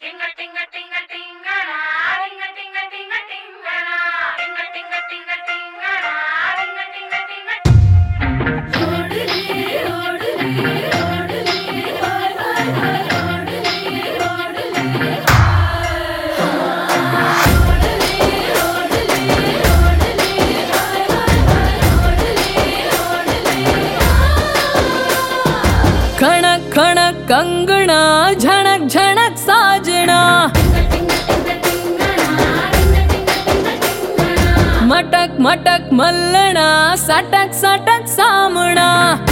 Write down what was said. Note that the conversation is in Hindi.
Tinga tinga tinga tingara, tinga tinga tinga tingara, tinga tinga tinga tingara, tinga tinga tinga. खणक खणक Kangana, झणक झणक साजना, मटक मटक मल्लना, सटक सटक सामना।